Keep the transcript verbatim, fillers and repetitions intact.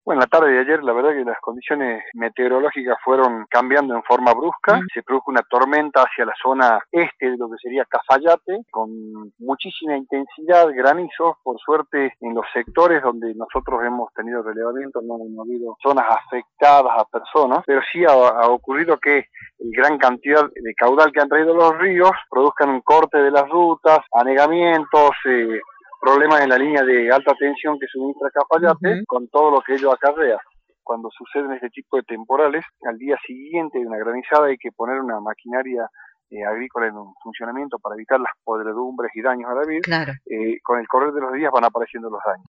Bueno, la tarde de ayer, la verdad que las condiciones meteorológicas fueron cambiando en forma brusca. Mm. Se produjo una tormenta hacia la zona este de lo que sería Cafayate, con muchísima intensidad, granizos. Por suerte, en los sectores donde nosotros hemos tenido relevamiento no han habido zonas afectadas a personas, pero sí ha, ha ocurrido que gran cantidad de caudal que han traído los ríos produzcan un corte de las rutas, anegamientos, eh, problemas en la línea de alta tensión que suministra Cafayate, uh-huh. con todo lo que ello acarrea. Cuando suceden este tipo de temporales, al día siguiente de una granizada hay que poner una maquinaria eh, agrícola en un funcionamiento para evitar las podredumbres y daños a la vid. Claro. Eh, con el correr de los días van apareciendo los daños.